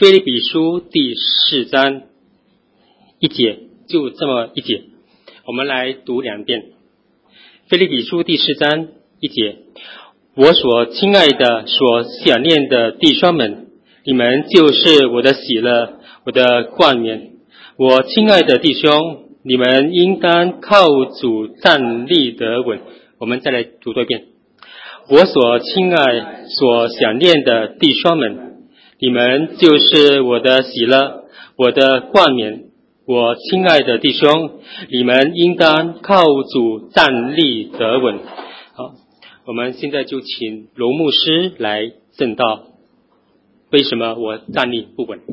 腓立比书第4章1节，就这么一节，我们来读2遍。腓立比书第4章1节，我所亲爱的、所想念的弟兄们，你们就是我的喜乐，我的冠冕。我亲爱的弟兄，你们应当靠主站立得稳。我们再来读多一遍。我所亲爱、所想念的弟兄们，你们就是我的喜乐，我的冠冕。我亲爱的弟兄，你们应当靠主站立得稳。好，我们现在就请罗牧师来证道，为什么我站立不稳？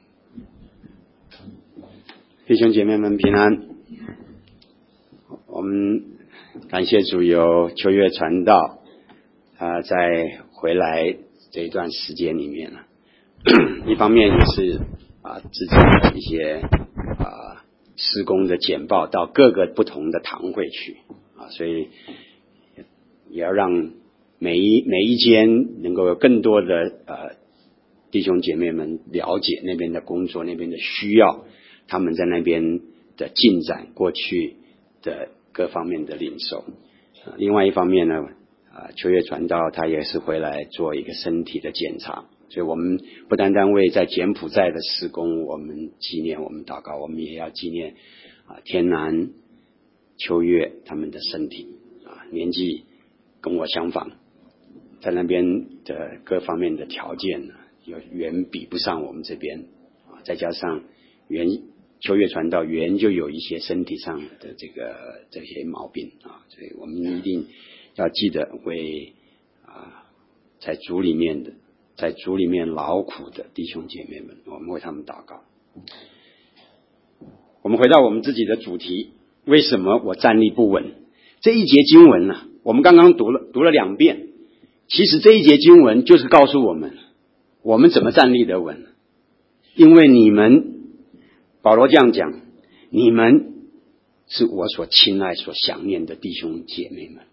弟兄姐妹们平安。我们感谢主有秋月传道在回来这一段时间里面一方面也是自己的一些事工的简报到各个不同的堂会去所以也要让每一间能够有更多的弟兄姐妹们了解那边的工作，那边的需要，他们在那边的进展，过去的各方面的领受。另外一方面呢，秋月传道他也是回来做一个身体的检查，所以我们不单单为在柬埔寨的事工我们纪念，我们祷告，我们也要纪念天南、秋月他们的身体年纪跟我相仿，在那边的各方面的条件呢，远比不上我们这边再加上秋月传道原就有一些身体上的这些毛病所以我们一定要记得为在主里面劳苦的弟兄姐妹们，我们为他们祷告。我们回到我们自己的主题，为什么我站立不稳？这一节经文呢，我们刚刚读了2遍，其实这一节经文就是告诉我们怎么站立得稳。因为你们，保罗这样讲，你们是我所亲爱、所想念的弟兄姐妹们，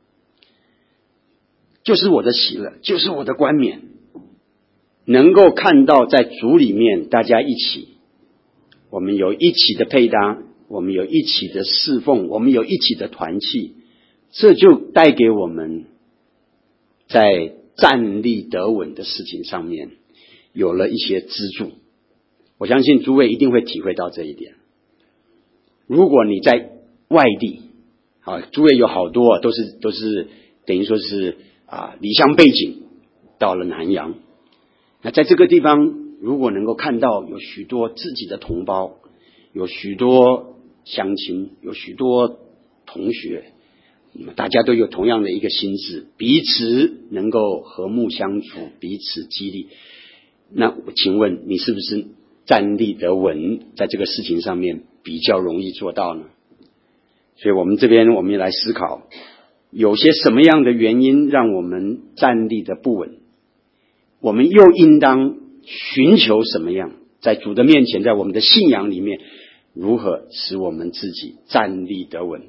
就是我的喜乐，就是我的冠冕。能够看到在主里面大家一起，我们有一起的配搭，我们有一起的侍奉，我们有一起的团契，这就带给我们在站立得稳的事情上面有了一些资助。我相信诸位一定会体会到这一点。如果你在外地诸位有好多都是等于说是离乡背景到了南洋，那在这个地方如果能够看到有许多自己的同胞，有许多乡亲，有许多同学，大家都有同样的一个心智，彼此能够和睦相处，彼此激励，那我请问你是不是站立得稳，在这个事情上面比较容易做到呢？所以我们这边我们也来思考，有些什么样的原因让我们站立得不稳，我们又应当寻求什么样，在主的面前，在我们的信仰里面，如何使我们自己站立得稳。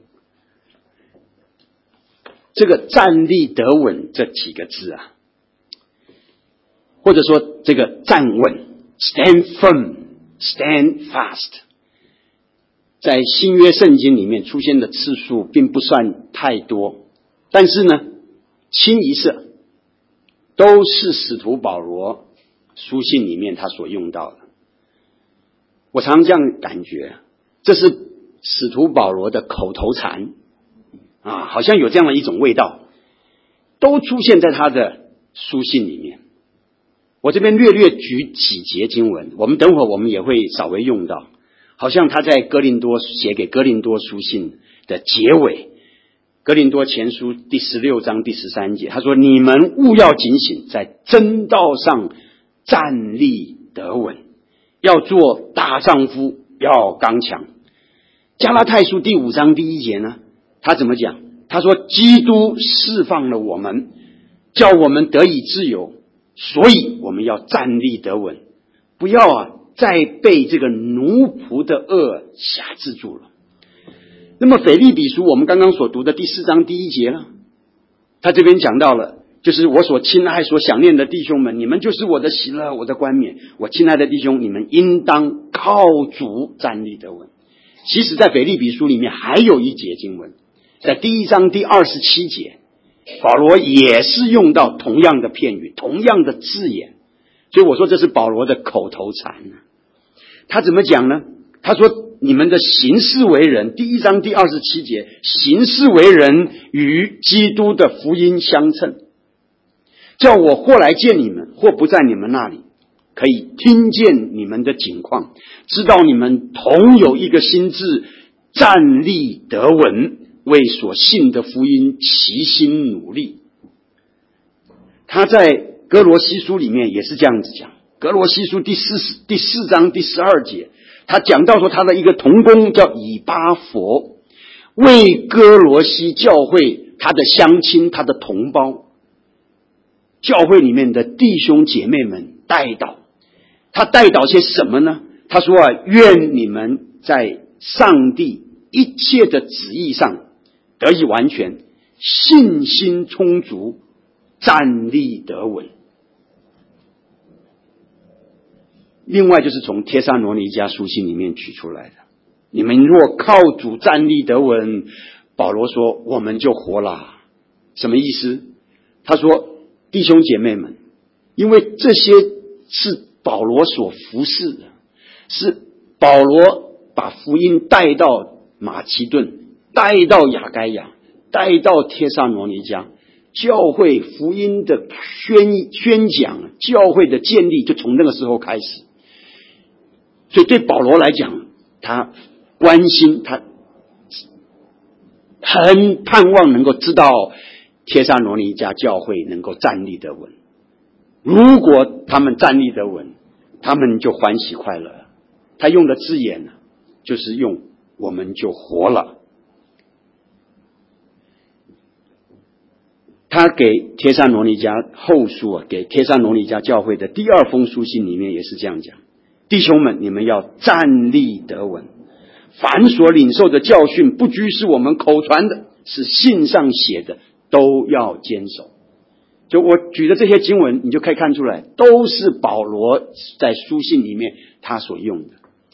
这个站立得稳这几个字或者说这个站稳 stand firm stand fast， 在新约圣经里面出现的次数并不算太多，但是呢清一色都是使徒保罗书信里面他所用到的。我常常这样感觉，这是使徒保罗的口头禅好像有这样的一种味道，都出现在他的书信里面。我这边略举几节经文，我们等会儿我们也会稍微用到，好像他在写给哥林多书信的结尾，哥林多前书第16章第13节，他说你们务要警醒，在真道上站立得稳，要做大丈夫，要刚强。加拉太书第5章第1节呢，他怎么讲？他说基督释放了我们，叫我们得以自由，所以我们要站立得稳，不要再被这个奴仆的恶辖制住了。那么腓立比书我们刚刚所读的第4章第1节呢，他这边讲到了就是我所亲爱所想念的弟兄们，你们就是我的喜乐，我的冠冕。我亲爱的弟兄，你们应当靠主站立得稳。其实在腓立比书里面还有一节经文，在第1章第27节，保罗也是用到同样的片语，同样的字眼。所以我说这是保罗的口头禅。他怎么讲呢？他说你们的行事为人，第1章第27节，行事为人与基督的福音相称，叫我或来见你们，或不在你们那里，可以听见你们的景况，知道你们同有一个心志，站立得稳，为所信的福音齐心努力。他在哥罗西书里面也是这样子讲，哥罗西书第4章第12节，他讲到说他的一个同工叫以巴佛，为哥罗西教会他的乡亲，他的同胞，教会里面的弟兄姐妹们代祷。他代祷些什么呢？他说愿你们在上帝一切的旨意上得以完全，信心充足，站立得稳。另外就是从帖撒罗尼迦书信里面取出来的，你们若靠主站立得稳，保罗说我们就活了。什么意思？他说弟兄姐妹们，因为这些是保罗所服侍的，是保罗把福音带到马其顿，带到亚该亚，带到帖撒罗尼迦，教会福音的宣讲，教会的建立就从那个时候开始。所以对保罗来讲，他关心，他很盼望能够知道帖撒罗尼迦教会能够站立得稳。如果他们站立得稳，他们就欢喜快乐。他用的字眼就是用我们就活了。他给帖撒罗尼迦后书给帖撒罗尼迦教会的第2封书信里面也是这样讲，弟兄们，你们要站立得稳，凡所领受的教训，不拘是我们口传的，是信上写的，都要坚守。就我举的这些经文，你就可以看出来，都是保罗在书信里面他所用的，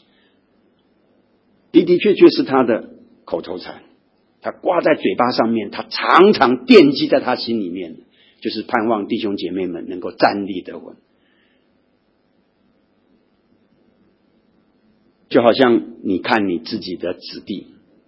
的的确确是他的口头禅，他挂在嘴巴上面，他常常惦记在他心里面，就是盼望弟兄姐妹们能够站立得稳。就好像你看你自己的子弟，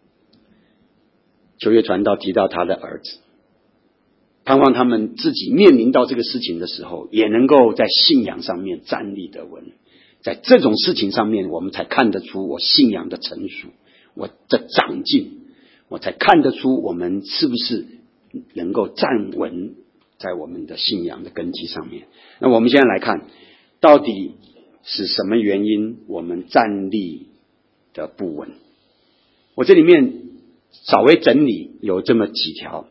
旧约传道提到他的儿子，盼望他们自己面临到这个事情的时候，也能够在信仰上面站立得稳。在这种事情上面，我们才看得出我信仰的成熟，我的长进，我才看得出我们是不是能够站稳在我们的信仰的根基上面。那我们现在来看，到底是什么原因我们站立的不稳？我这里面稍微整理有这么几条。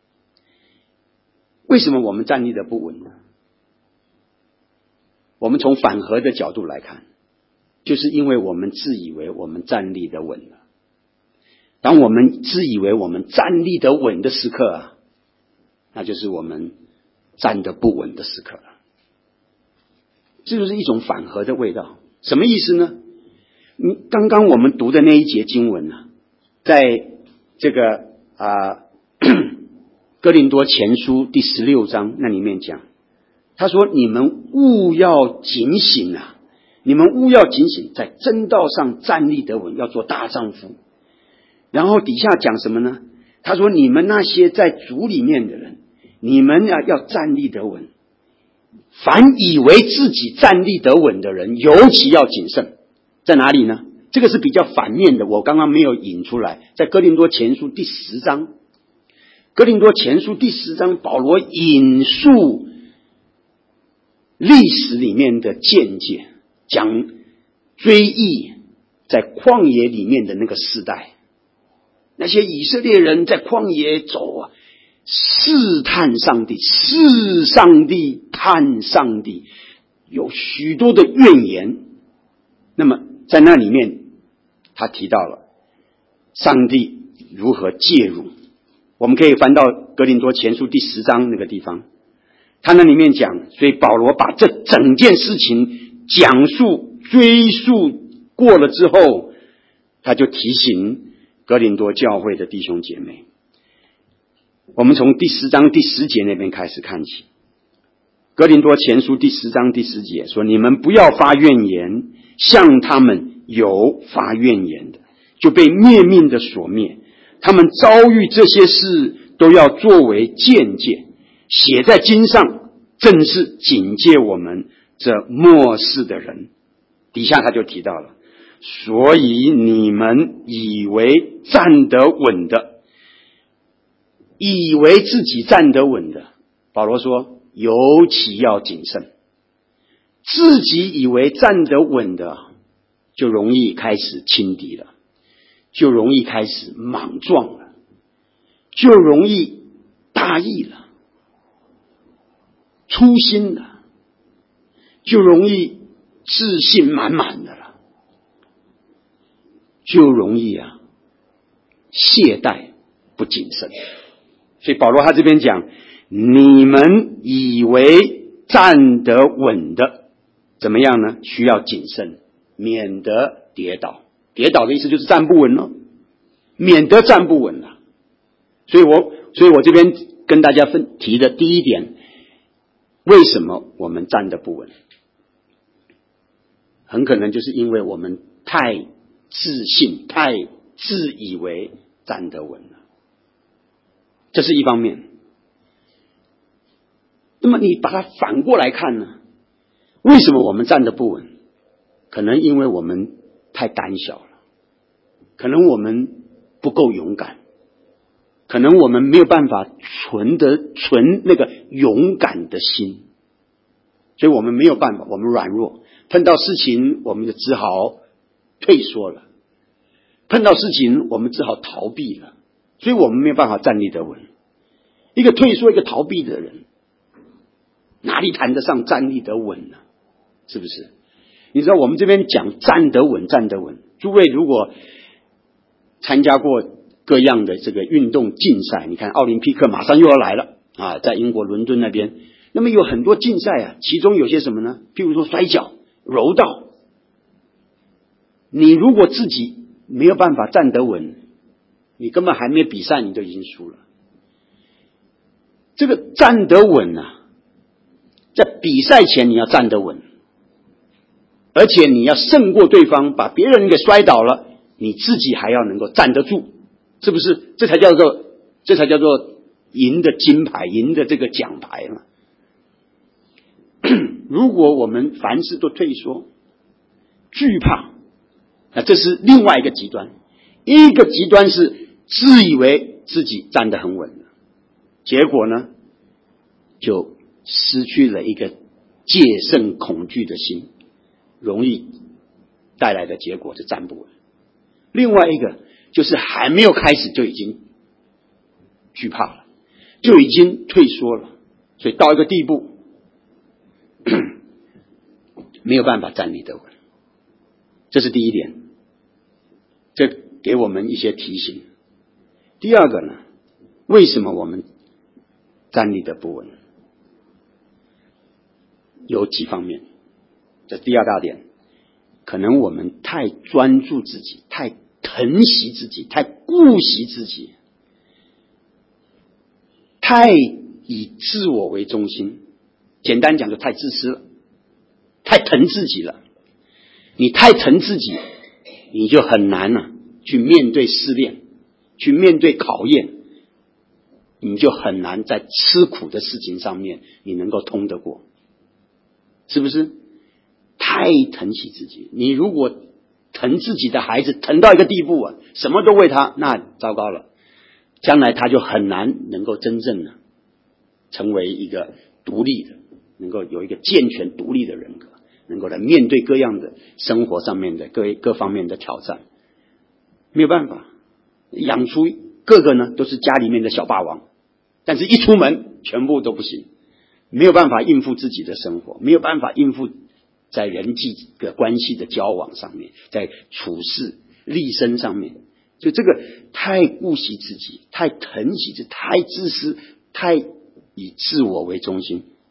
为什么我们站立的不稳呢？我们从反核的角度来看，就是因为我们自以为我们站立得稳了。当我们自以为我们站立得稳的时刻那就是我们站得不稳的时刻了。这就是一种反核的味道。什么意思呢？刚刚我们读的那一节经文在这个哥林多前书第16章那里面讲，他说你们务要警醒你们务要警醒，在真道上站立得稳，要做大丈夫。然后底下讲什么呢？他说你们那些在主里面的人，你们要站立得稳，凡以为自己站立得稳的人，尤其要谨慎。在哪里呢？这个是比较反面的，我刚刚没有引出来，在哥林多前书第10章。哥林多前书第10章，保罗引述历史里面的见解，讲追忆在旷野里面的那个世代，那些以色列人在旷野走试探上帝，试上帝，探上帝，有许多的怨言。那么在那里面他提到了上帝如何介入。我们可以翻到哥林多前书第10章那个地方， 他那里面讲，所以保罗把这整件事情讲述追溯过了之后，他就提醒哥林多教会的弟兄姐妹。我们从第10章第10节那边开始看起。哥林多前书第10章第10节说，你们不要发怨言，像他们有发怨言的，就被灭命的所灭。他们遭遇这些事，都要作为见解，写在经上，正是警戒我们这末世的人。底下他就提到了，所以你们以为站得稳的，以为自己站得稳的，保罗说尤其要谨慎。自己以为站得稳的，就容易开始轻敌了，就容易开始莽撞了，就容易大意了，粗心了，就容易自信满满的了，就容易懈怠不谨慎。所以保罗他这边讲，你们以为站得稳的，怎么样呢？需要谨慎，免得跌倒。跌倒的意思就是站不稳了，免得站不稳了。所以我这边跟大家提的第一点，为什么我们站得不稳？很可能就是因为我们太自信，太自以为站得稳了。这是一方面。那么你把它反过来看呢？为什么我们站得不稳？可能因为我们太胆小了，可能我们不够勇敢，可能我们没有办法存那个勇敢的心，所以我们没有办法，我们软弱，碰到事情我们就只好退缩了，碰到事情我们只好逃避了，所以我们没有办法站立得稳。一个退缩一个逃避的人，哪里谈得上站立得稳呢？是不是？你知道我们这边讲站得稳，站得稳。诸位如果参加过各样的这个运动竞赛，你看奥林匹克马上又要来了在英国伦敦那边，那么有很多竞赛其中有些什么呢？譬如说摔跤、柔道。你如果自己没有办法站得稳，你根本还没比赛你就已经输了。这个站得稳在比赛前你要站得稳，而且你要胜过对方，把别人给摔倒了，你自己还要能够站得住，是不是？这才叫做赢的金牌，赢的这个奖牌嘛。如果我们凡事都退缩、惧怕，那这是另外一个极端。一个极端是自以为自己站得很稳了，结果呢，就失去了一个戒慎恐惧的心，容易带来的结果是站不稳。另外一个就是还没有开始就已经惧怕了，就已经退缩了，所以到一个地步没有办法站立得稳。这是第一点，这给我们一些提醒。第二个呢，为什么我们站立得不稳？有几方面。这第二大点，可能我们太专注自己，太疼惜自己，太顾惜自己，太以自我为中心，简单讲就太自私了，太疼自己了。你太疼自己，你就很难去面对试炼，去面对考验，你就很难在吃苦的事情上面你能够通得过，是不是？太疼惜自己，你如果疼自己的孩子疼到一个地步什么都为他，那糟糕了，将来他就很难能够真正成为一个独立的，能够有一个健全独立的人格，能够来面对各样的生活上面的各方面的挑战。没有办法养出各个呢都是家里面的小霸王，但是一出门全部都不行，没有办法应付自己的生活，没有办法应付在人际的关系的交往上面，在处事立身上面，就这个太顾惜自己，太疼惜自己，太自私，太以自我为中心，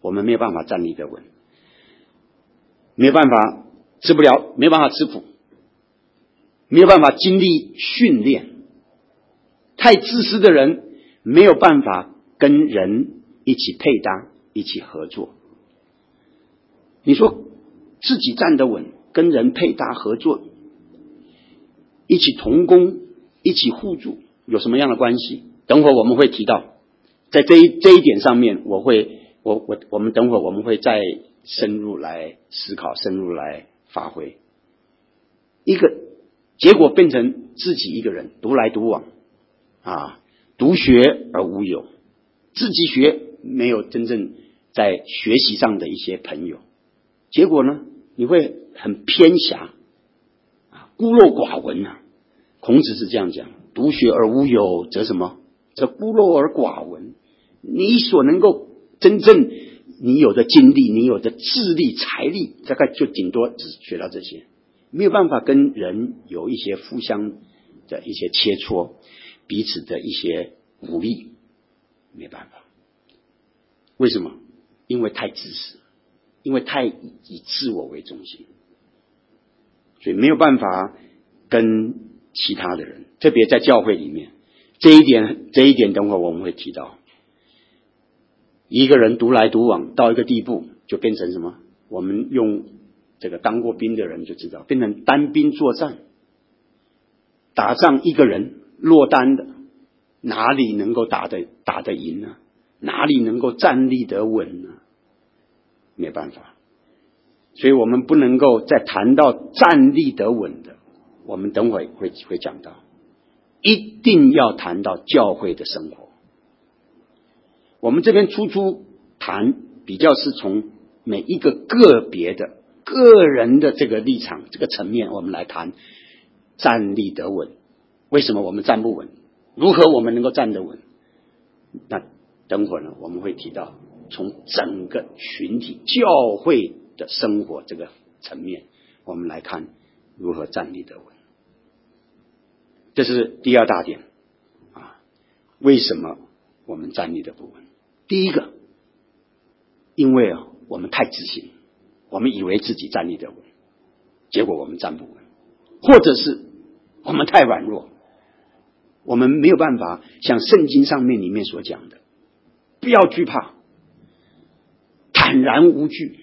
我们没有办法站立得稳，没有办法吃不了，没有办法吃苦，没有办法经历训练。太自私的人没有办法跟人一起配搭，一起合作。你说自己站得稳，跟人配搭合作，一起同工，一起互助，有什么样的关系？等会儿我们会提到，在这一点上面，我们等会儿我们会再深入来思考，深入来发挥。一个结果变成自己一个人独来独往独学而无友，自己学，没有真正在学习上的一些朋友，结果呢，你会很偏狭孤陋寡闻孔子是这样讲，独学而无友则什么？则孤陋而寡闻。你所能够真正你有的精力，你有的智力财力，大概就顶多只学到这些，没有办法跟人有一些互相的一些切磋，彼此的一些鼓励，没办法。为什么？因为太自私，因为太以自我为中心，所以没有办法跟其他的人，特别在教会里面，这一点等会儿我们会提到。一个人独来独往到一个地步，就变成什么？我们用这个当过兵的人就知道，变成单兵作战，打仗一个人落单的，哪里能够打得赢呢？哪里能够站立得稳呢？没办法。所以我们不能够再谈到站立得稳的，我们等会会讲到，一定要谈到教会的生活。我们这边初谈比较是从每一个个别的个人的这个立场这个层面，我们来谈站立得稳。为什么我们站不稳？如何我们能够站得稳？那等会儿呢，我们会提到从整个群体教会的生活这个层面，我们来看如何站立得稳。这是第二大点为什么我们站立得不稳？第一个，因为我们太自信，我们以为自己站立得稳，结果我们站不稳，或者是我们太软弱，我们没有办法像圣经上面里面所讲的，不要惧怕，坦然无惧。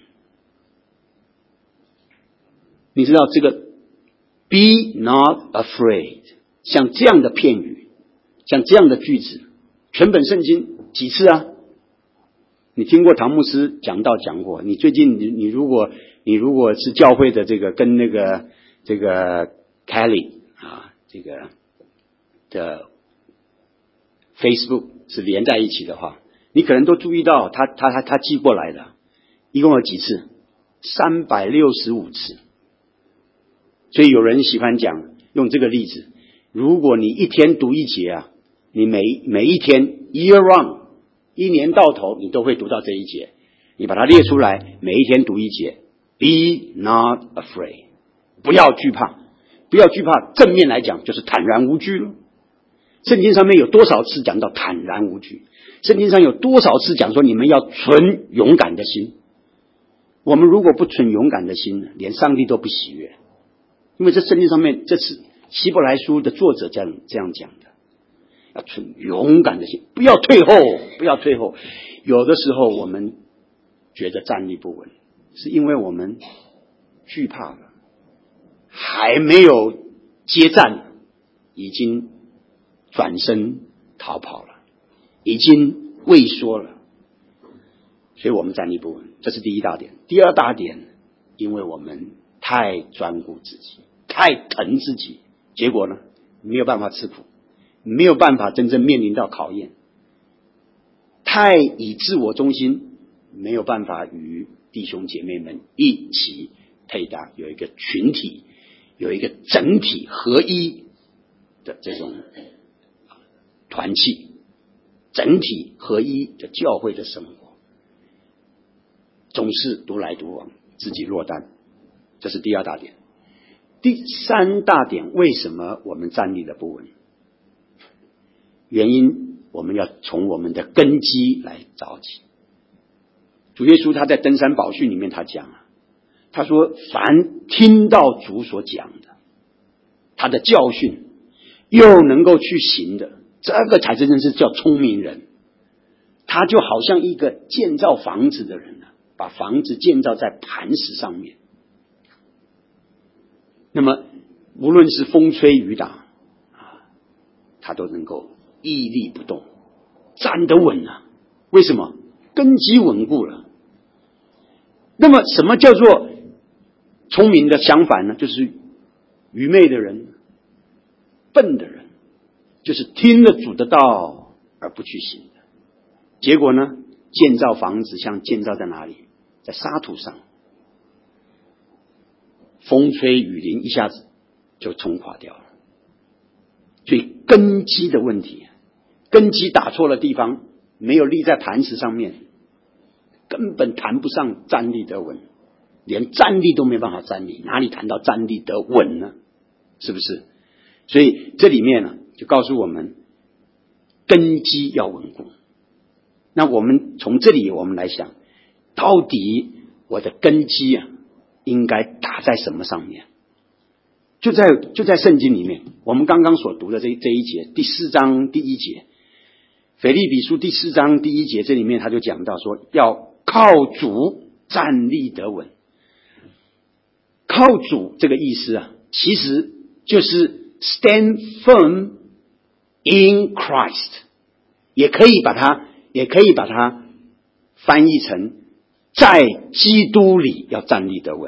你知道这个 be not afraid， 像这样的片语，像这样的句子，全本圣经几次你听过唐牧师讲过，你最近你如果是教会的这个跟这个 Kelly 这个的 Facebook 是连在一起的话，你可能都注意到他寄过来的，一共有几次？365次。所以有人喜欢讲用这个例子，如果你一天读一节你每一天 year round，一年到头你都会读到这一节，你把它列出来，每一天读一节。 Be not afraid， 不要惧怕，不要惧怕，正面来讲就是坦然无惧了。圣经上面有多少次讲到坦然无惧？圣经上有多少次讲说你们要存勇敢的心？我们如果不存勇敢的心，连上帝都不喜悦。因为这圣经上面，这是希伯来书的作者这样讲的，要存勇敢的心，不要退后，不要退后。有的时候我们觉得站立不稳，是因为我们惧怕了，还没有接战，已经转身逃跑了，已经畏缩了，所以我们站立不稳。这是第一大点。第二大点，因为我们太专顾自己，太疼自己，结果呢，没有办法吃苦，没有办法真正面临到考验，太以自我中心，没有办法与弟兄姐妹们一起配搭，有一个群体，有一个整体合一的这种团契，整体合一的教会的生活，总是独来独往，自己落单。这是第二大点。第三大点，为什么我们站立的不稳？原因我们要从我们的根基来找起。 主耶稣他在登山宝训里面他讲啊，他说凡听到主所讲的，他的教训又能够去行的，这个才真正是叫聪明人。他就好像一个建造房子的人啊，把房子建造在磐石上面。那么无论是风吹雨打啊，他都能够屹立不动，站得稳啊。为什么？根基稳固了。那么什么叫做聪明的相反呢？就是愚昧的人，笨的人，就是听了主的道而不去行的。结果呢，建造房子像建造在哪里？在沙土上，风吹雨淋一下子就冲垮掉了。所以根基的问题，根基打错了地方，没有立在磐石上面，根本谈不上站立得稳，连站立都没办法站立，哪里谈到站立得稳呢？是不是？所以这里面呢，就告诉我们根基要稳固。那我们从这里我们来想，到底我的根基啊，应该打在什么上面？就在圣经里面，我们刚刚所读的这一节，第4章第1节，腓立比书第4章第1节，这里面他就讲到说，要靠主站立得稳。靠主这个意思啊，其实就是 stand firm in Christ， 也可以把它翻译成在基督里要站立得稳。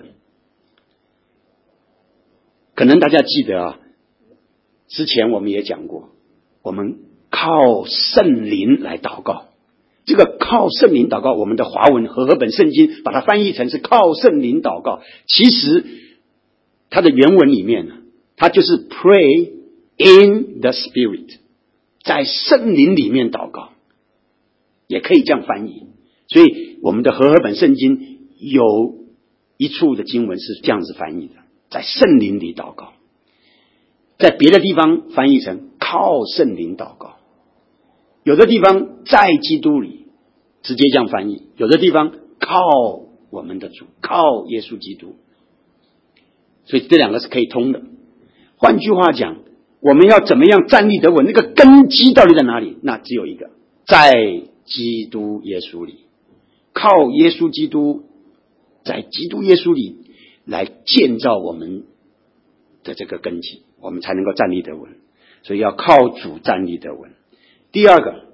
可能大家记得啊，之前我们也讲过，我们靠圣灵来祷告。这个靠圣灵祷告，我们的华文和合本圣经把它翻译成是靠圣灵祷告，其实它的原文里面呢，它就是 pray in the spirit， 在圣灵里面祷告，也可以这样翻译。所以我们的和合本圣经有一处的经文是这样子翻译的，在圣灵里祷告。在别的地方翻译成靠圣灵祷告，有的地方在基督里直接这样翻译，有的地方靠我们的主，靠耶稣基督。所以这两个是可以通的。换句话讲，我们要怎么样站立得稳？那个根基到底在哪里？那只有一个，在基督耶稣里，靠耶稣基督，在基督耶稣里来建造我们的这个根基，我们才能够站立得稳。所以要靠主站立得稳。第二个，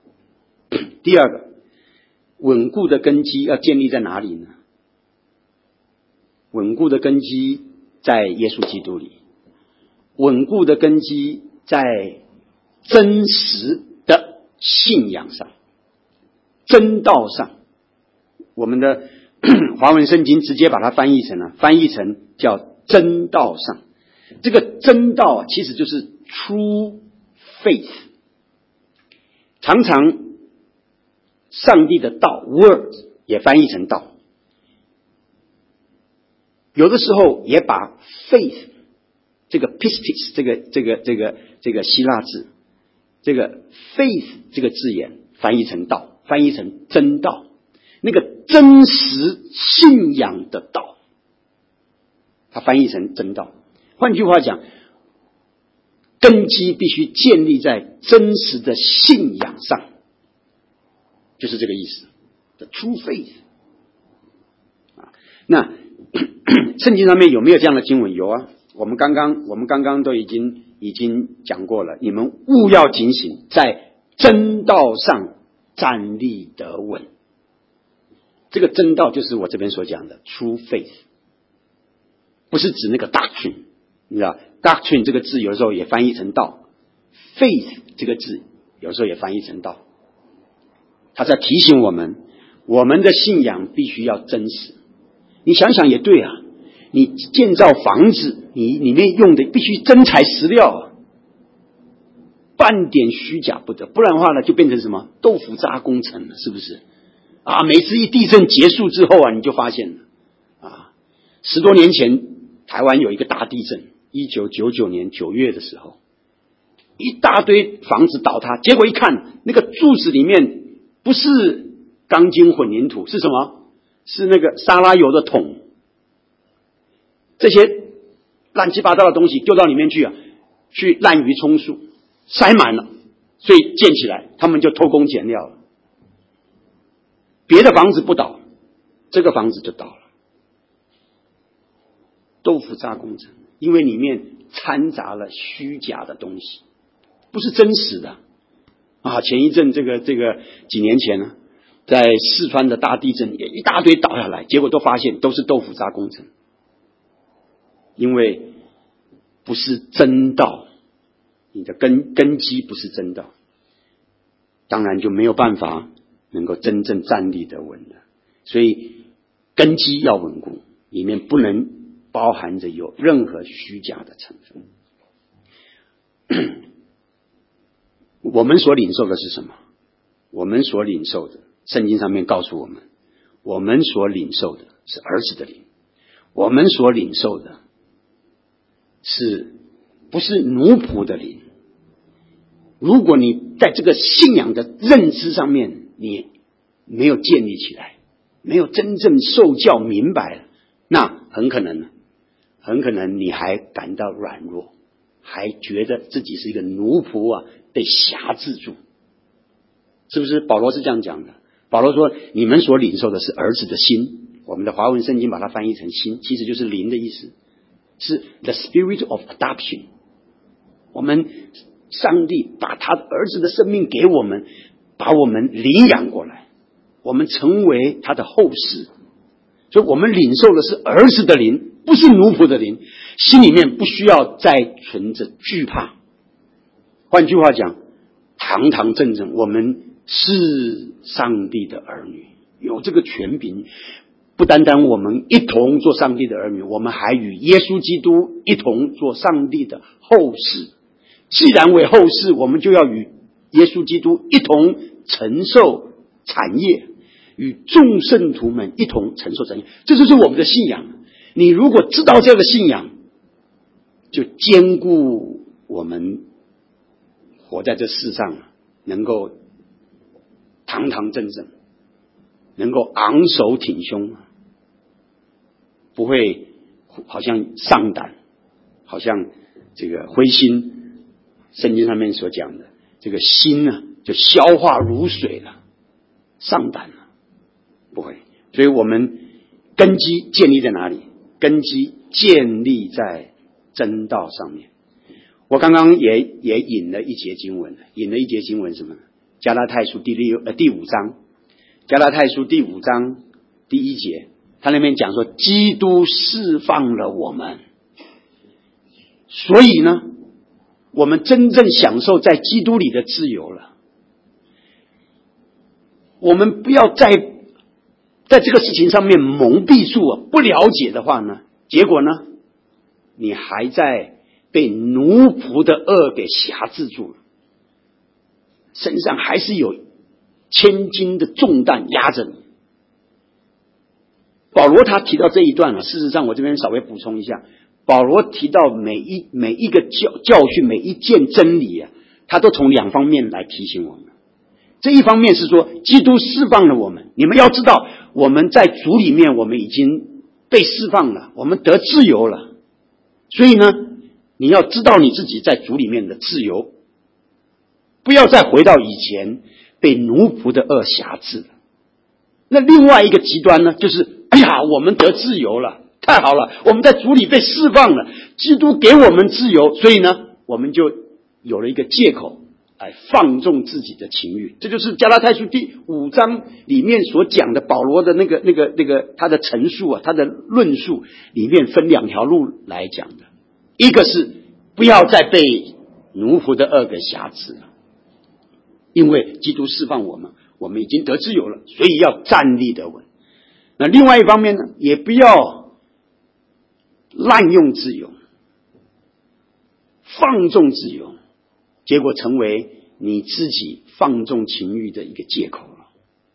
稳固的根基要建立在哪里呢？稳固的根基在耶稣基督里，稳固的根基在真实的信仰上，真道上。我们的华文圣经直接把它翻译成叫真道上。这个真道其实就是 true faith。常常上帝的道 word 也翻译成道，有的时候也把 faith 这个 pistis 这个希腊字，这个 faith 这个字眼翻译成道，翻译成真道，那个真实信仰的道，它翻译成真道。换句话讲，根基必须建立在真实的信仰上，就是这个意思。The true faith。那圣经上面有没有这样的经文？有啊，我们刚刚都已经讲过了。你们务要警醒，在真道上站立得稳。这个真道就是我这边所讲的 true faith， 不是指那个 doctrine。你知道 doctrine 这个字有时候也翻译成道， faith 这个字有时候也翻译成道。他在提醒我们，我们的信仰必须要真实。你想想也对啊，你建造房子，你里面用的必须真材实料啊，半点虚假不得，不然的话呢，就变成什么豆腐渣工程了，是不是？啊，每次一地震结束之后啊，你就发现了啊，10多年前台湾有一个大地震，1999年9月的时候，一大堆房子倒塌，结果一看，那个柱子里面不是钢筋混凝土是什么？是那个沙拉油的桶。这些乱七八糟的东西丢到里面去去滥竽充数，塞满了，所以建起来，他们就偷工减料了。别的房子不倒，这个房子就倒了。豆腐渣工程，因为里面掺杂了虚假的东西，不是真实的前一阵这个几年前呢，在四川的大地震也一大堆倒下来，结果都发现都是豆腐渣工程，因为不是真道，你的根基不是真道，当然就没有办法能够真正站立得稳的。所以根基要稳固，里面不能包含着有任何虚假的成分。我们所领受的是什么？我们所领受的，圣经上面告诉我们，我们所领受的是儿子的灵，我们所领受的是不是奴仆的灵？如果你在这个信仰的认知上面你没有建立起来，没有真正受教明白，那很可能你还感到软弱，还觉得自己是一个奴仆被辖制住，是不是？保罗是这样讲的。保罗说你们所领受的是儿子的心，我们的华文圣经把它翻译成心，其实就是灵的意思，是 the spirit of adoption。 我们上帝把他儿子的生命给我们，把我们领养过来，我们成为他的后世，所以我们领受的是儿子的灵，不是奴仆的灵，心里面不需要再存着惧怕。换句话讲，堂堂正正，我们是上帝的儿女，有这个权柄。不单单我们一同做上帝的儿女，我们还与耶稣基督一同做上帝的后世。既然为后世，我们就要与耶稣基督一同承受产业，与众圣徒们一同承受产业，这就是我们的信仰。你如果知道这个信仰，就兼顾我们活在这世上能够堂堂正正，能够昂首挺胸，不会好像丧胆，好像这个灰心。圣经上面所讲的这个心就消化如水了，丧胆了，不会。所以我们根基建立在哪里？根基建立在真道上面。我刚刚也引了一节经文什么呢？加拉太书第5章，加拉太书第5章第1节，他那边讲说，基督释放了我们，所以呢，我们真正享受在基督里的自由了。我们不要在这个事情上面蒙蔽住不了解的话呢，结果呢，你还在被奴仆的恶给辖制住了，身上还是有千斤的重担压着你。保罗他提到这一段事实上我这边稍微补充一下，保罗提到每一个教训，每一件真理他都从2方面来提醒我们。这一方面是说，基督释放了我们，你们要知道，我们在主里面，我们已经被释放了，我们得自由了。所以呢，你要知道你自己在主里面的自由，不要再回到以前被奴仆的恶辖制了。那另外一个极端呢，就是我们得自由了，太好了，我们在主里被释放了，基督给我们自由，所以呢，我们就有了一个借口来放纵自己的情欲。这就是加拉太书第5章里面所讲的保罗的那个他的陈述他的论述里面分2条路来讲的。一个是不要再被奴仆的恶给辖制了，因为基督释放我们，我们已经得自由了，所以要站立得稳。那另外一方面呢，也不要滥用自由，放纵自由，结果成为你自己放纵情欲的一个借口了。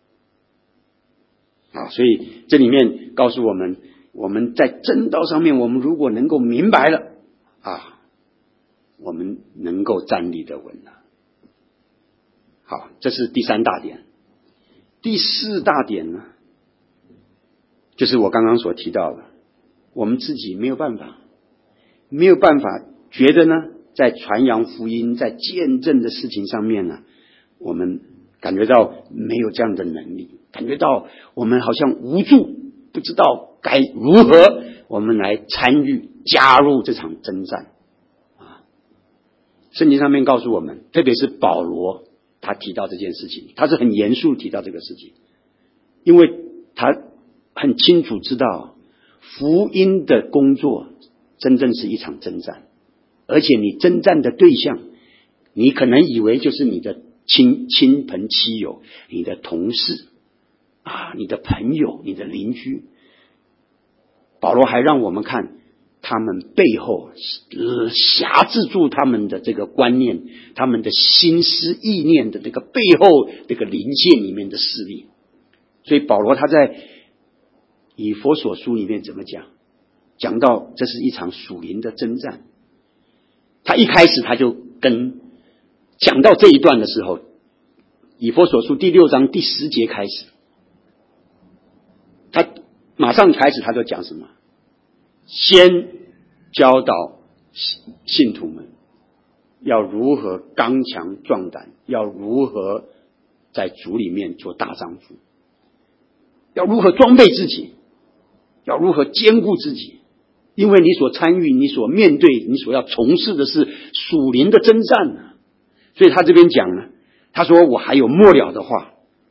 所以这里面告诉我们，我们在正道上面，我们如果能够明白了我们能够站立得稳了。好，这是第3大点。 第4大点呢，就是我刚刚所提到的，我们自己没有办法觉得呢，在传扬福音、在见证的事情上面呢，我们感觉到没有这样的能力，感觉到我们好像无助，不知道该如何我们来参与加入这场征战啊。圣经上面告诉我们，特别是保罗他提到这件事情，他是很严肃提到这个事情，因为他很清楚知道福音的工作真正是一场征战，而且你征战的对象，你可能以为就是你的亲朋戚友、你的同事啊、你的朋友、你的邻居。保罗还让我们看他们背后辖制住他们的这个观念，他们的心思意念的这个背后这个灵界里面的势力。所以保罗他在以弗所书里面怎么讲到这是一场属灵的征战。他一开始他就讲到这一段的时候，以弗所书第6章第10节开始，他马上开始他就讲什么？先教导信徒们要如何刚强壮胆，要如何在主里面做大丈夫，要如何装备自己，要如何兼顾自己，因为你所参与、你所面对、你所要从事的是属灵的征战啊。所以他这边讲呢，他说我还有末了的话，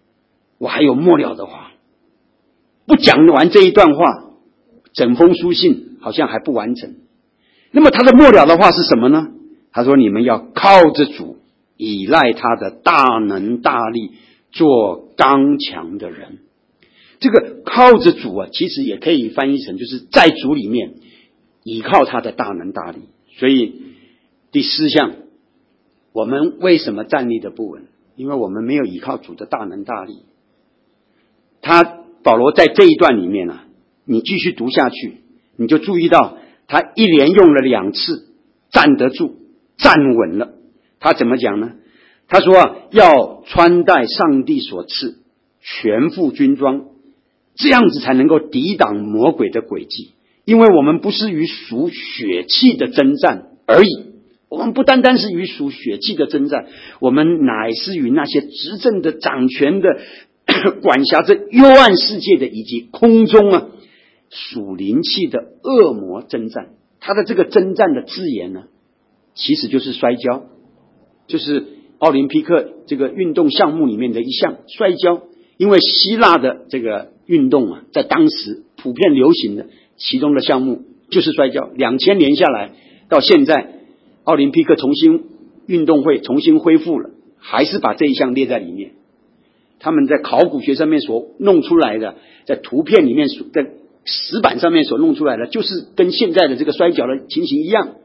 不讲完这一段话，整封书信好像还不完成。那么他的末了的话是什么呢？他说你们要靠着主，依赖他的大能大力，做刚强的人。这个靠着主啊，其实也可以翻译成就是在主里面依靠他的大能大力。所以第4项，我们为什么站立的不稳？因为我们没有依靠主的大能大力。保罗在这一段里面啊，你继续读下去，你就注意到他一连用了2次站得住、站稳了。他怎么讲呢？他说啊，要穿戴上帝所赐全副军装，这样子才能够抵挡魔鬼的诡计。因为我们不是与属血气的征战而已，我们不单单是与属血气的征战，我们乃是与那些执政的、掌权的、管辖着幽暗世界的，以及空中啊属灵气的恶魔征战。他的这个征战的字眼呢，其实就是摔跤，就是奥林匹克这个运动项目里面的一项摔跤。因为希腊的这个运动啊，在当时普遍流行的其中的项目就是摔跤。2000年下来，到现在奥林匹克运动会重新恢复了，还是把这一项列在里面。他们在考古学上面所弄出来的，在图片里面在石板上面所弄出来的，就是跟现在的这个摔跤的情形一样。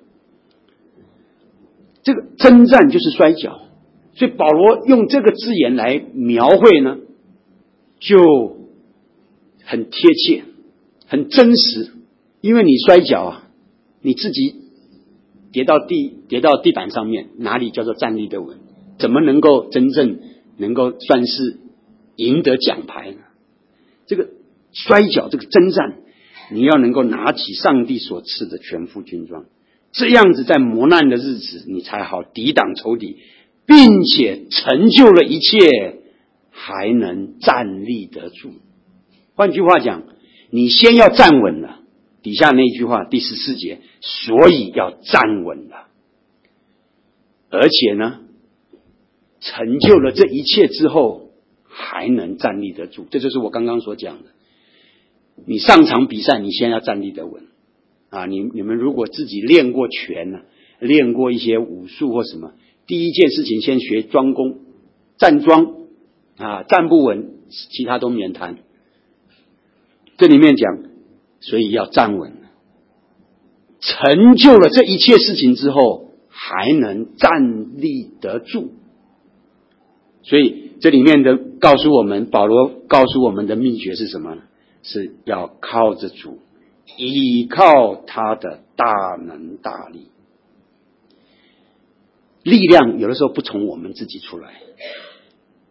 这个征战就是摔跤，所以保罗用这个字眼来描绘呢，就很贴切、很真实。因为你摔跤啊，你自己跌到地板上面，哪里叫做站立得稳？怎么能够真正能够算是赢得奖牌呢？这个摔跤，这个征战，你要能够拿起上帝所赐的全副军装，这样子在磨难的日子，你才好抵挡仇敌，并且成就了一切，还能站立得住。换句话讲，你先要站稳了。底下那句话第14节，所以要站稳了，而且呢，成就了这一切之后，还能站立得住。这就是我刚刚所讲的。你上场比赛，你先要站立得稳啊！你们如果自己练过拳呢，练过一些武术或什么，第一件事情先学桩功，站桩啊，站不稳，其他都免谈。这里面讲，所以要站稳了，成就了这一切事情之后，还能站立得住。所以这里面的告诉我们，保罗告诉我们的秘诀是什么呢？是要靠着主，依靠他的大能大力。力量有的时候不从我们自己出来，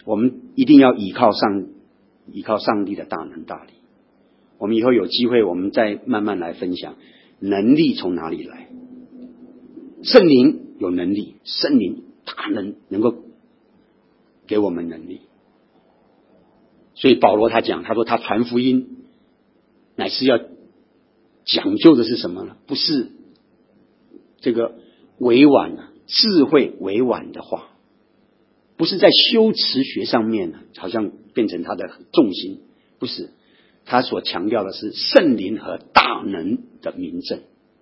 我们一定要依靠上帝的大能大力。我们以后有机会，我们再慢慢来分享能力从哪里来。圣灵有能力，圣灵大能够给我们能力。所以保罗他说他传福音乃是要讲究的是什么呢？不是这个委婉智慧委婉的话，不是在修辞学上面好像变成他的重心，不是，他所强调的是圣灵和大能的明证。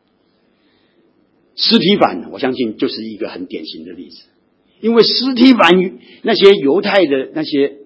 司提反我相信就是一个很典型的例子，因为司提反那些犹太的那些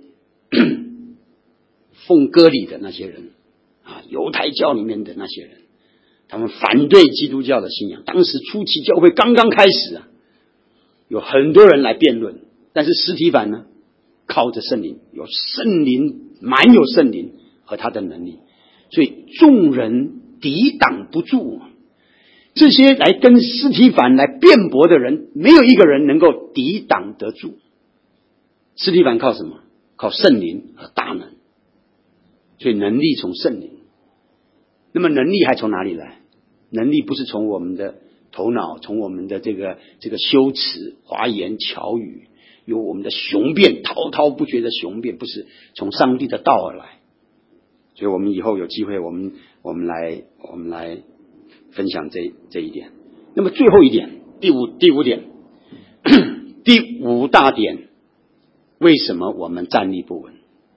奉割礼的那些人犹太教里面的那些人，他们反对基督教的信仰。当时初期教会刚刚开始有很多人来辩论，但是司提反呢，靠着圣灵，满有圣灵和他的能力，所以众人抵挡不住。这些来跟司提反来辩驳的人，没有一个人能够抵挡得住。司提反靠什么？靠圣灵和大能，所以能力从圣灵。那么能力还从哪里来？能力不是从我们的头脑，从我们的这个修辞、华言、巧语，有我们的雄辩，滔滔不绝的雄辩，不是从上帝的道而来。所以我们以后有机会，我们来分享这一点。那么最后一点，第五点，第五大点，为什么我们站立不稳？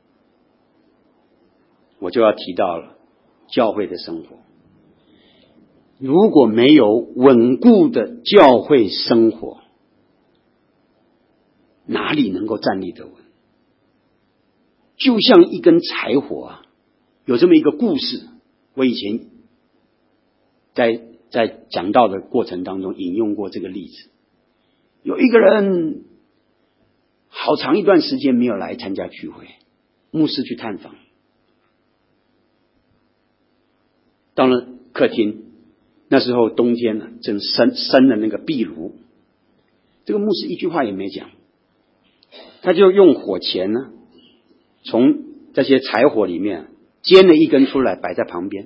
我就要提到了教会的生活。如果没有稳固的教会生活，哪里能够站立得稳？就像一根柴火有这么一个故事，我以前在讲道的过程当中引用过这个例子。有一个人好长一段时间没有来参加聚会，牧师去探访，到了客厅，那时候冬天正生了那个壁炉，这个牧师一句话也没讲，他就用火钳从这些柴火里面煎了一根出来摆在旁边。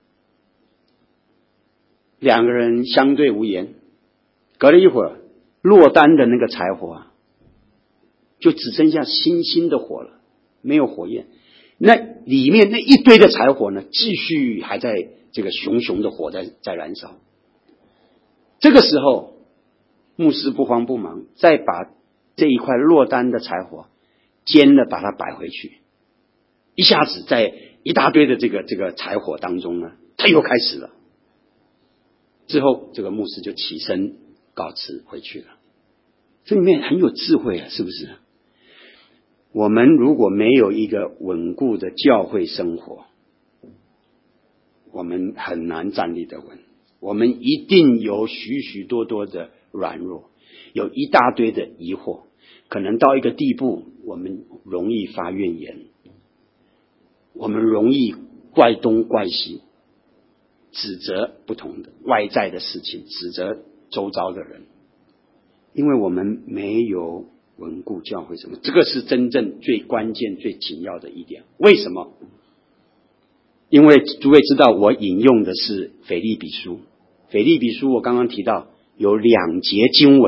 两个人相对无言，隔了一会儿，落单的那个柴火就只剩下星星的火了，没有火焰。那里面那一堆的柴火呢，继续还在这个熊熊的火在燃烧。这个时候，牧师不慌不忙，再把这一块落单的柴火煎了，把它摆回去。一下子在一大堆的这个柴火当中呢，他又开始了。之后，这个牧师就起身告辞回去了。这里面很有智慧是不是？我们如果没有一个稳固的教会生活，我们很难站立得稳。我们一定有许许多多的软弱，有一大堆的疑惑，可能到一个地步，我们容易发怨言，我们容易怪东怪西，指责不同的外在的事情，指责周遭的人，因为我们没有稳固教会什么，这个是真正最关键最紧要的一点。为什么？因为诸位知道我引用的是腓立比书，腓立比书我刚刚提到有两节经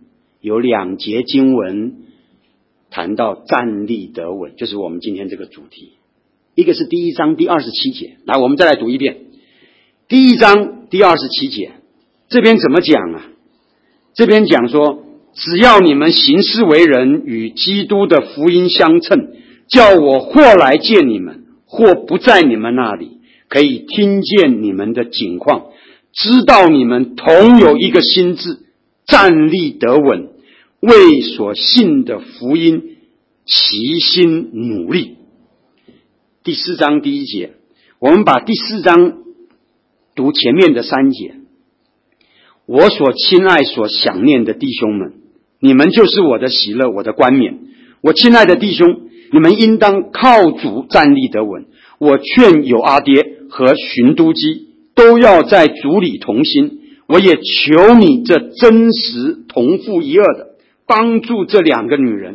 文谈到站立得稳，就是我们今天这个主题。一个是第1章第27节，来我们再来读一遍。第1章第27节，这边怎么讲这边讲说，只要你们行事为人与基督的福音相称，叫我或来见你们，或不在你们那里，可以听见你们的景况，知道你们同有一个心志，站立得稳，为所信的福音齐心努力。第4章第1节，我们把第4章读前面的3节。我所亲爱所想念的弟兄们，你们就是我的喜乐，我的冠冕。我亲爱的弟兄，你们应当靠主站立得稳。我劝友阿爹和寻都基都要在主里同心。我也求你这真实同父一二的，帮助这2个女人，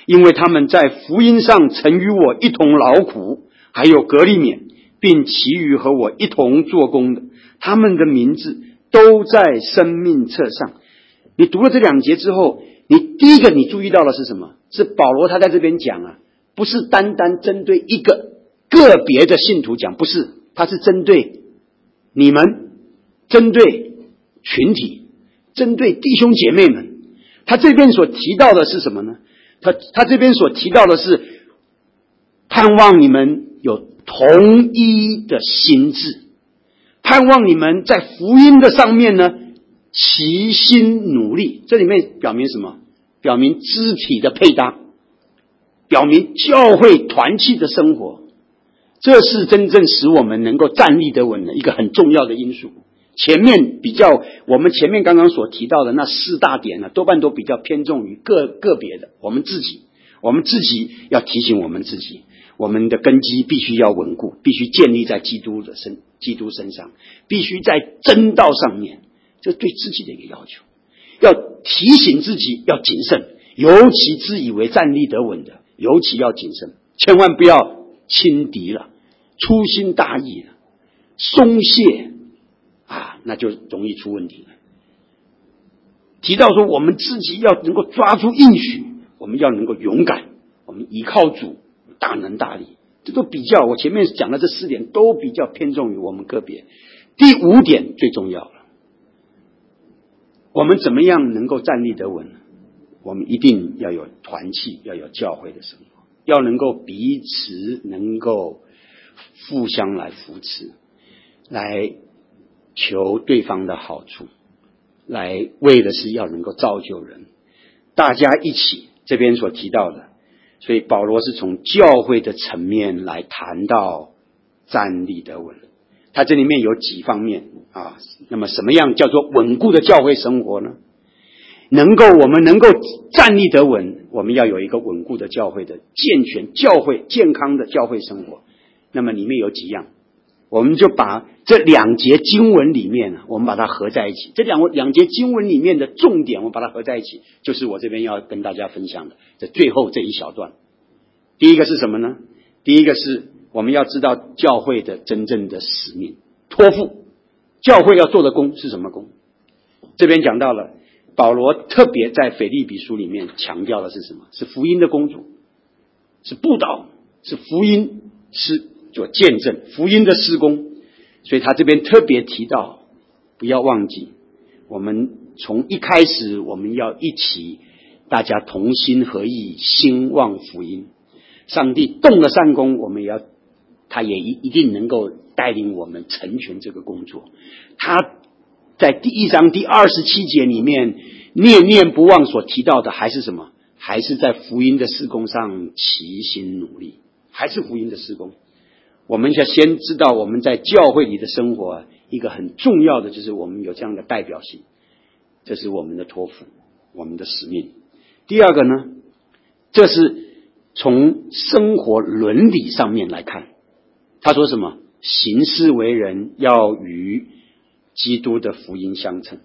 因为他们在福音上曾与我一同劳苦，还有革利免，并其余和我一同做工的，他们的名字都在生命册上。你读了这2节之后，你第一个你注意到的是什么？是保罗他在这边讲啊，不是单单针对一个个别的信徒讲，不是，他是针对你们，针对群体，针对弟兄姐妹们。他这边所提到的是什么呢？他这边所提到的是盼望你们有同一的心志，盼望你们在福音的上面呢齐心努力。这里面表明什么？表明肢体的配搭，表明教会团契的生活，这是真正使我们能够站立得稳的一个很重要的因素。我们前面刚刚所提到的那4大点呢，多半都比较偏重于个别的。我们自己要提醒我们自己，我们的根基必须要稳固，必须建立在基督身上，必须在真道上面，这对自己的一个要求。要提醒自己要谨慎，尤其自以为站立得稳的，尤其要谨慎，千万不要轻敌了，粗心大意了，松懈那就容易出问题了。提到说我们自己要能够抓住应许，我们要能够勇敢，我们依靠主大能大力，这都比较，我前面讲的这4点都比较偏重于我们个别。第5点最重要了，我们怎么样能够站立得稳？我们一定要有团契，要有教会的生活，要能够彼此能够互相来扶持，来求对方的好处，来为的是要能够造就人，大家一起这边所提到的。所以保罗是从教会的层面来谈到站立得稳，他这里面有几方面那么什么样叫做稳固的教会生活呢？我们能够站立得稳，我们要有一个稳固的教会的健全教会健康的教会生活。那么里面有几样，我们就把这2节经文里面我们把它合在一起。这两节经文里面的重点我们把它合在一起，就是我这边要跟大家分享的这最后这一小段。第一个是什么呢？第一个是我们要知道教会的真正的使命托付，教会要做的工是什么工？这边讲到了，保罗特别在腓立比书里面强调的是什么？是福音的工作，是布道，是福音，是做见证，福音的事工。所以他这边特别提到，不要忘记，我们从一开始我们要一起大家同心合意兴旺福音。上帝动了善工，他也一定能够带领我们成全这个工作。他在第1章第27节里面念念不忘所提到的还是什么？还是在福音的事工上齐心努力，还是福音的事工。我们要先知道我们在教会里的生活一个很重要的就是我们有这样的代表性，这是我们的托付，我们的使命。第二个呢，这是从生活伦理上面来看，他说什么？行事为人要与基督的福音相称，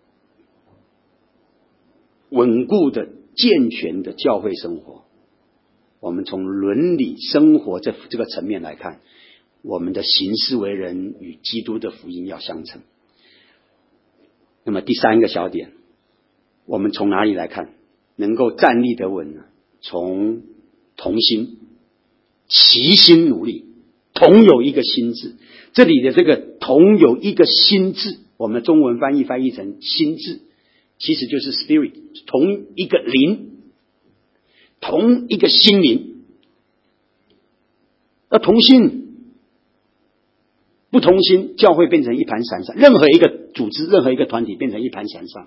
稳固的健全的教会生活，我们从伦理生活这个层面来看，我们的行事为人与基督的福音要相称。那么第3个小点，我们从哪里来看能够站立得稳呢？从同心齐心努力，同有一个心志。这里的这个同有一个心志，我们中文翻译成心志，其实就是 spirit， 同一个灵，同一个心灵。要同心，不同心，教会变成一盘散沙，任何一个组织，任何一个团体变成一盘散沙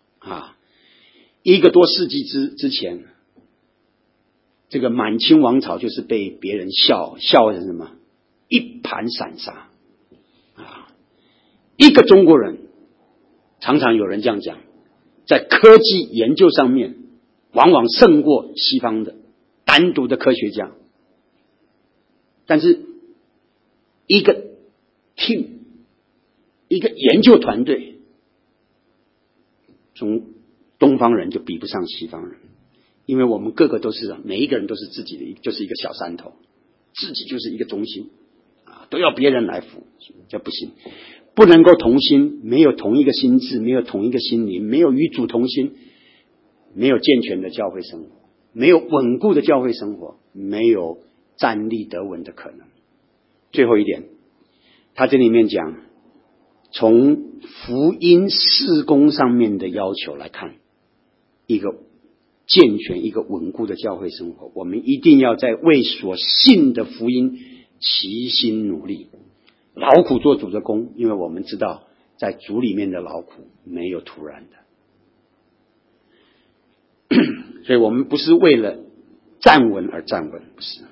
1个多世纪之前，这个满清王朝就是被别人笑成什么？一盘散沙一个中国人，常常有人这样讲，在科技研究上面往往胜过西方的单独的科学家。但是一个 team， 一个研究团队，从东方人就比不上西方人。 因为我们个个都是，每一个人都是自己的就是一个小山头，自己就是一个中心啊，都要别人来服，这不行，不能够同心，没有同一个心智，没有同一个心灵，没有与主同心，没有健全的教会生活，没有稳固的教会生活，没有站立得稳的可能。最后一点，他这里面讲，从福音事工上面的要求来看，一个健全、一个稳固的教会生活，我们一定要在为所信的福音齐心努力，劳苦做主的工，因为我们知道在主里面的劳苦没有突然的，所以我们不是为了站稳而站稳，不是。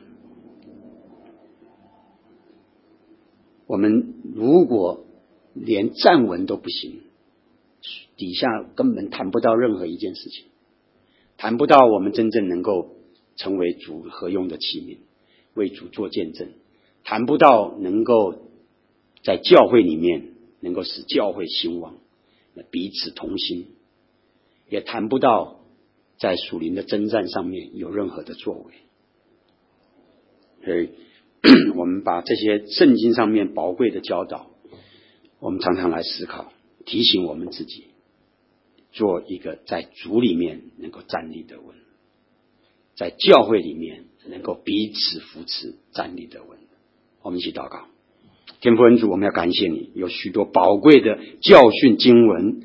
我们如果连站稳都不行，底下根本谈不到任何一件事情，谈不到我们真正能够成为主合用的器皿，为主做见证，谈不到能够在教会里面能够使教会兴旺，彼此同心，也谈不到在属灵的征战上面有任何的作为。所以我们把这些圣经上面宝贵的教导，我们常常来思考，提醒我们自己，做一个在主里面能够站立得稳，在教会里面能够彼此扶持站立得稳。我们一起祷告。天父恩主，我们要感谢你，有许多宝贵的教训经文，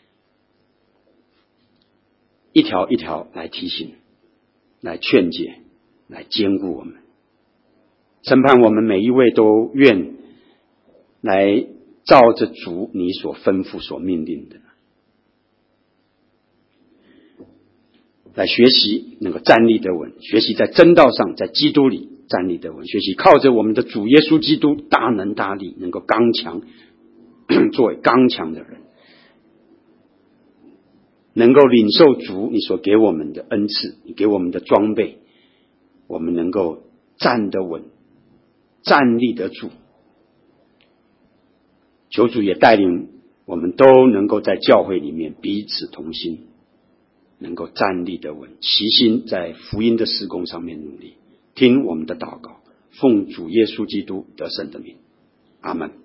一条一条来提醒，来劝解，来坚固我们。审判我们每一位都愿来照着主你所吩咐所命令的来学习，能够站立得稳，学习在真道上，在基督里站立得稳，学习靠着我们的主耶稣基督大能大力，能够刚强作为刚强的人，能够领受主你所给我们的恩赐，你给我们的装备，我们能够站得稳，站立得住。求主也带领我们都能够在教会里面彼此同心，能够站立得稳，齐心在福音的事工上面努力。听我们的祷告，奉主耶稣基督得胜的名，阿们。